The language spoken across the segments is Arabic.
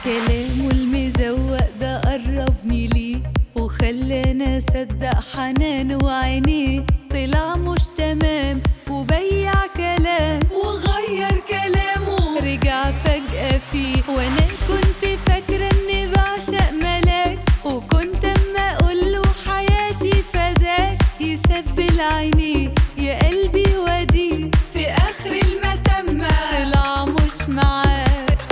كلامه المزوق ده قربني ليه وخلاني اصدق حنانه وعينيه. طلع مش تمام وبيع كلام وغير كلامه، رجع فجأة فيه. وانا كنت فاكرة اني بعشق ملاك، وكنت اما اقوله حياتي فداك يسبل عينيه يا قلبي وديه. في اخر المتمة طلع مش معاه،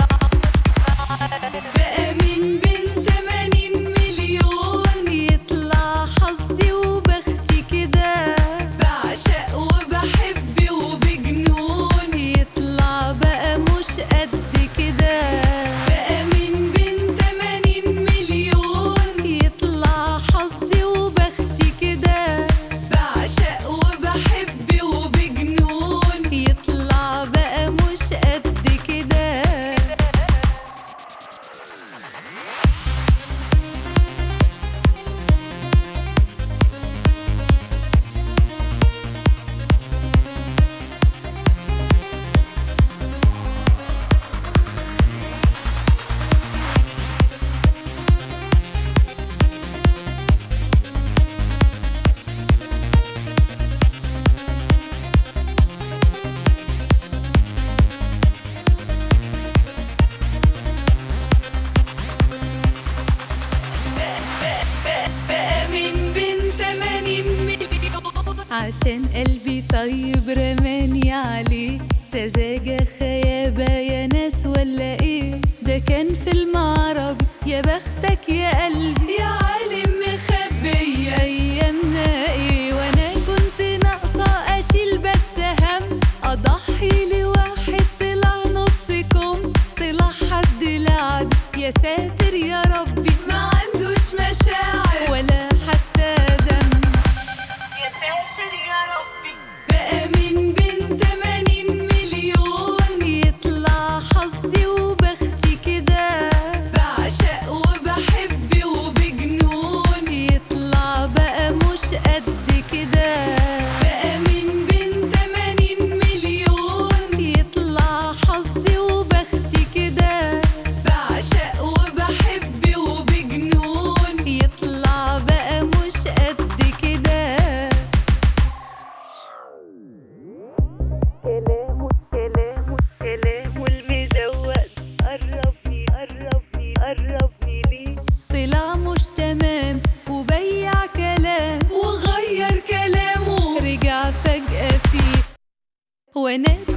بقى من بين 80 مليون يطلع حظي وبختي كده. بعشق وبحب وبجنون يطلع بقى مش قد كده. بقى من بين 80 مليون يطلع حظي وبختي كده. بعشق وبحب وبجنون يطلع بقى مش قد كده. عشان قلبي طيب رماني عليه، سذاجة خيابة يا ناس ولا ايه؟ ده كان فيلم عربي، يا بختك يا قلبي يا عالم مخبية ايامنا ايه. وانا كنت ناقصة اشيل بس هم، اضحي لواحد طلع نص كم. طلع حد لعب يا ساتر يا ربي، ما عندوش مشاعر ولا حتى دم. يا ساتر يا ربي، بقى من بين 80 مليون يطلع حظي وبختي كده. بعشق وبحب وبجنون يطلع بقى مش قد كده. بقى من بين 80 مليون يطلع حظي وبختي كده. بعشق وبحب وبجنون يطلع بقى مش قد كده. كلامه المزوق قربني ليه. طلع مش تمام وبيع كلام وغير كلامه، رجع فجأة فيه. وانا